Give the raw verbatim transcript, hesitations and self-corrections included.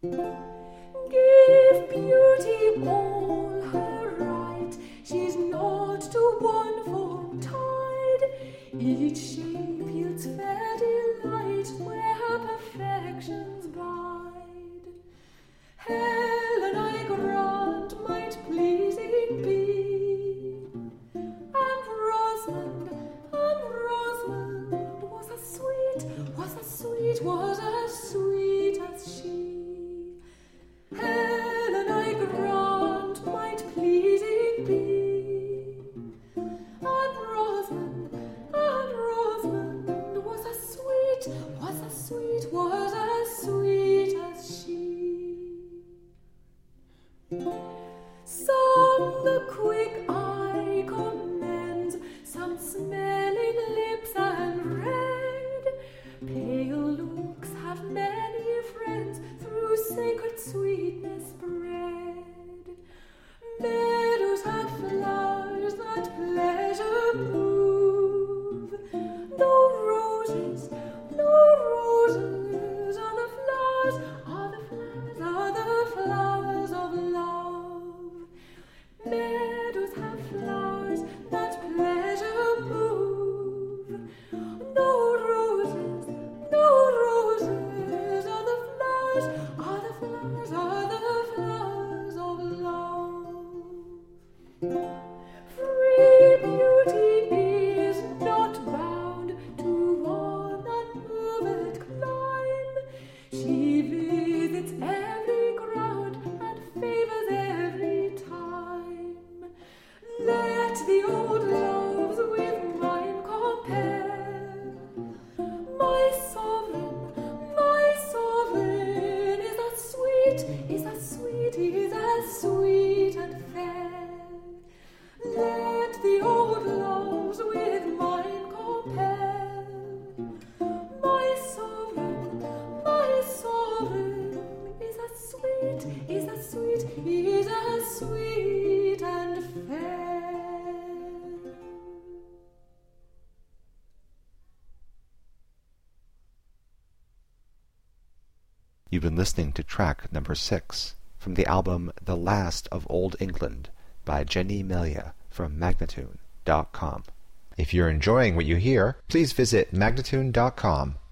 Give beauty all her right, she's not to one form tied. Each shape yields fair delight, where her perfections bide. Helen, I grant, might pleasing be, and Rosamond, and Rosamond was as sweet, was as sweet, was as sweet as she. Helen, I grant, might pleasing be, and Rosamond, and Rosamond was as sweet, was as sweet, was as sweet as she. Some the quick eye commends, some smelling lips and red. Pale looks have many friends, through sacred sweetness bred. Meadows have flowers that pleasure move, though roses, though roses are the flowers, are the flowers, are the flowers of love. Meadows have flowers that pleasure move, though roses, though roses are the flowers, are the flowers, are the flowers of love. Free beauty is not bound to one unmoved clime. She visits every ground and favors every time. Let the old loves with mine compare. My sovereign, my sovereign is as sweet, is as sweet, is as sweet and fair. Let the old loves with mine compare. My sovereign, my sovereign is as sweet, is as sweet, is as sweet and fair. You've been listening to track number six from the album The Last of Old England by Jenny Melia from Magnatune dot com. If you're enjoying what you hear, please visit Magnatune dot com